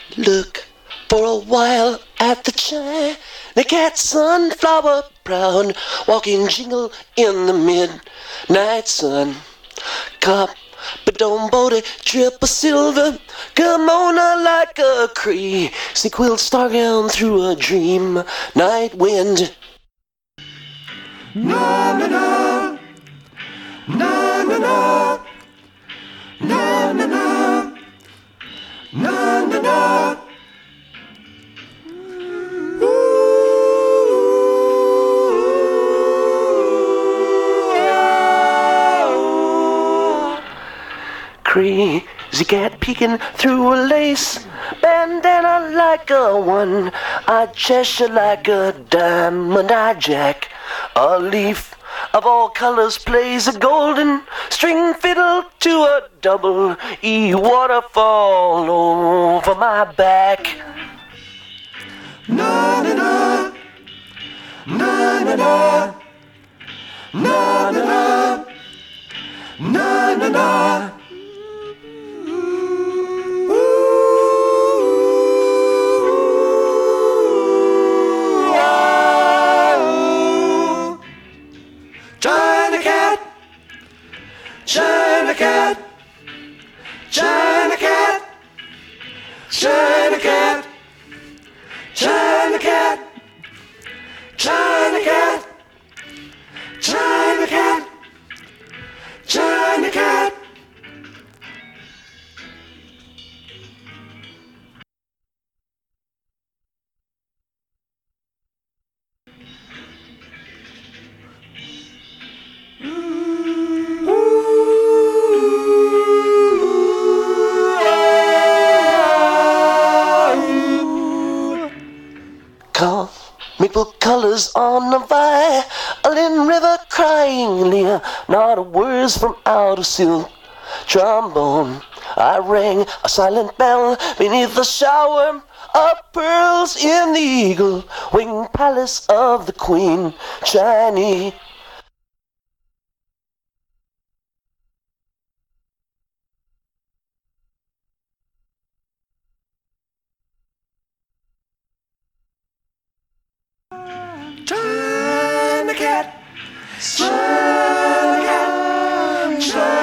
Look for a while at the China cat, sunflower brown, walking jingle in the midnight sun. Cop, but don't boat triple silver, come on like a crazy quilt stargown through a dream night wind. Na na na, na na na, na na na, na na na. Crazy cat peeking through a lace bandana like a one-eyed Cheshire, like a diamond-eyed Jack. A leaf of all colors plays a golden string fiddle to a double E waterfall over my back. Na na na, na na na, na na na, na na na. China cat, China cat, China cat, China cat, China cat, China cat, China cat, China cat. Maple colors on the violin river crying, Leah, not a words from out of silk trombone. I rang a silent bell beneath the shower of pearls in the eagle winged palace of the Queen Chinese. China cat, China cat, China